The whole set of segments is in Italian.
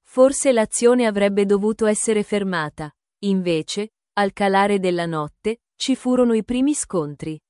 Forse l'azione avrebbe dovuto essere fermata. Invece, al calare della notte, ci furono i primi scontri.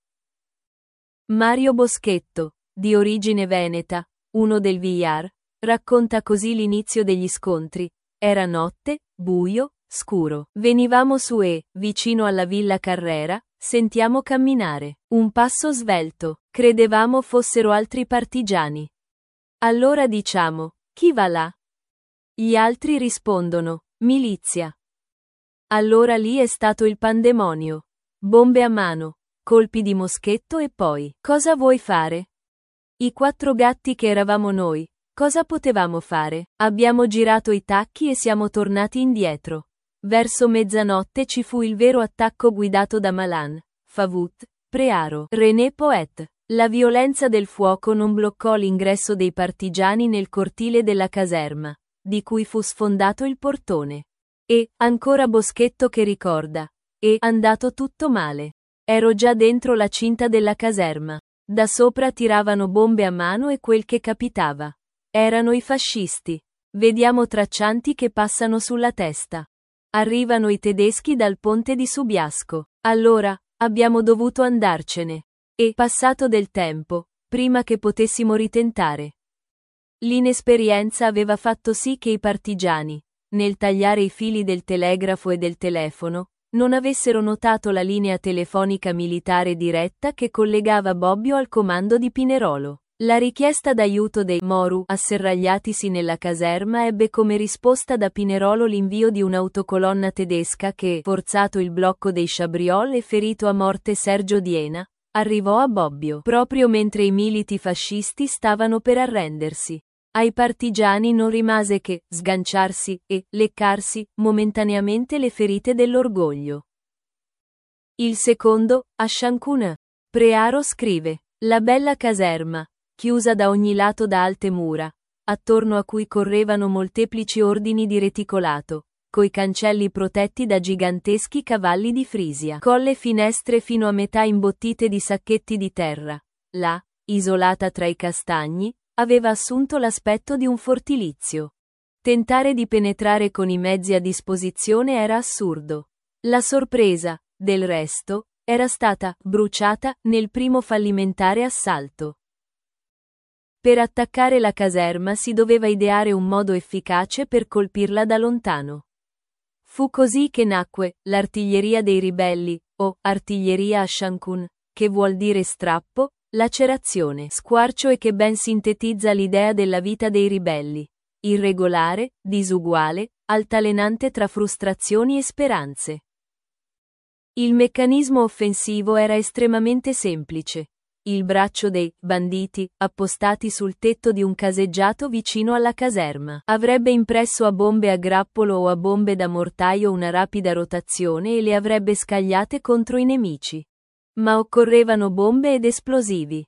Mario Boschetto, di origine veneta, uno del Villar, racconta così l'inizio degli scontri. Era notte, buio, scuro. Venivamo su e, vicino alla Villa Carrera, sentiamo camminare. Un passo svelto. Credevamo fossero altri partigiani. Allora diciamo, chi va là? Gli altri rispondono, milizia. Allora lì è stato il pandemonio. Bombe a mano, colpi di moschetto e poi, cosa vuoi fare? I 4 gatti che eravamo noi, cosa potevamo fare? Abbiamo girato i tacchi e siamo tornati indietro. Verso mezzanotte ci fu il vero attacco guidato da Malan, Favut, Prearo, René Poet. La violenza del fuoco non bloccò l'ingresso dei partigiani nel cortile della caserma, di cui fu sfondato il portone. E, ancora Boschetto che ricorda, è andato tutto male. Ero già dentro la cinta della caserma. Da sopra tiravano bombe a mano e quel che capitava. Erano i fascisti. Vediamo traccianti che passano sulla testa. Arrivano i tedeschi dal ponte di Subiasco. Allora, abbiamo dovuto andarcene. E, passato del tempo, prima che potessimo ritentare. L'inesperienza aveva fatto sì che i partigiani, nel tagliare i fili del telegrafo e del telefono, non avessero notato la linea telefonica militare diretta che collegava Bobbio al comando di Pinerolo. La richiesta d'aiuto dei Moru asserragliatisi nella caserma ebbe come risposta da Pinerolo l'invio di un'autocolonna tedesca che, forzato il blocco dei Chabriol e ferito a morte Sergio Diena, arrivò a Bobbio proprio mentre i militi fascisti stavano per arrendersi. Ai partigiani non rimase che sganciarsi e leccarsi momentaneamente le ferite dell'orgoglio. Il secondo, a Sciancun. Prearo scrive: la bella caserma, chiusa da ogni lato da alte mura, attorno a cui correvano molteplici ordini di reticolato, coi cancelli protetti da giganteschi cavalli di Frisia, colle finestre fino a metà imbottite di sacchetti di terra. Là, isolata tra i castagni, aveva assunto l'aspetto di un fortilizio. Tentare di penetrare con i mezzi a disposizione era assurdo. La sorpresa, del resto, era stata bruciata nel primo fallimentare assalto. Per attaccare la caserma si doveva ideare un modo efficace per colpirla da lontano. Fu così che nacque l'artiglieria dei ribelli, o artiglieria a Sciancun, che vuol dire strappo, lacerazione, squarcio e che ben sintetizza l'idea della vita dei ribelli. Irregolare, disuguale, altalenante tra frustrazioni e speranze. Il meccanismo offensivo era estremamente semplice. Il braccio dei banditi, appostati sul tetto di un caseggiato vicino alla caserma, avrebbe impresso a bombe a grappolo o a bombe da mortaio una rapida rotazione e le avrebbe scagliate contro i nemici. Ma occorrevano bombe ed esplosivi.